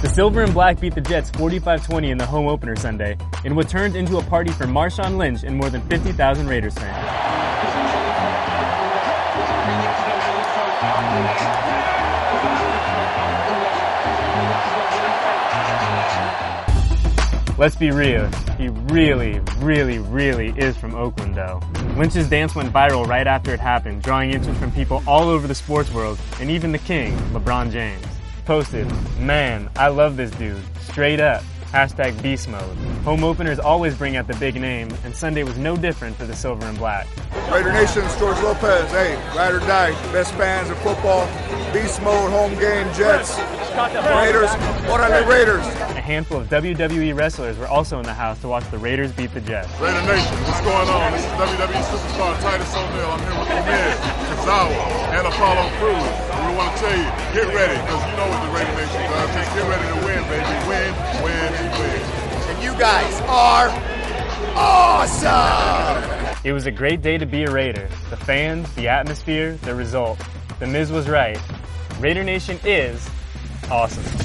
The Silver and Black beat the Jets 45-20 in the home opener Sunday, in what turned into a party for Marshawn Lynch and more than 50,000 Raiders fans. Let's be real, he really is from Oakland though. Lynch's dance went viral right after it happened, drawing interest from people all over the sports world, and even the king, LeBron James, posted, "Man, I love this dude, straight up, hashtag beast mode." Home openers always bring out the big name, and Sunday was no different for the Silver and Black. Raider Nation, George Lopez, hey, ride or die, best fans in football, beast mode, home game, Jets, Raiders, orale Raiders. A handful of WWE wrestlers were also in the house to watch the Raiders beat the Jets. Raider Nation, what's going on? This is WWE superstar Titus O'Neil. I'm here with the Miz, Tozawa, and Apollo Crews. We want to tell you, get ready, because you know what the Raider Nation does. Just get ready to win, baby. Win, win, win. And you guys are awesome! It was a great day to be a Raider. The fans, the atmosphere, the result. The Miz was right. Raider Nation is awesome.